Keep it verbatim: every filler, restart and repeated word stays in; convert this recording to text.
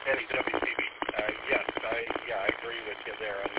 Eddie W T V. Uh, yes, I yeah I agree with you there. I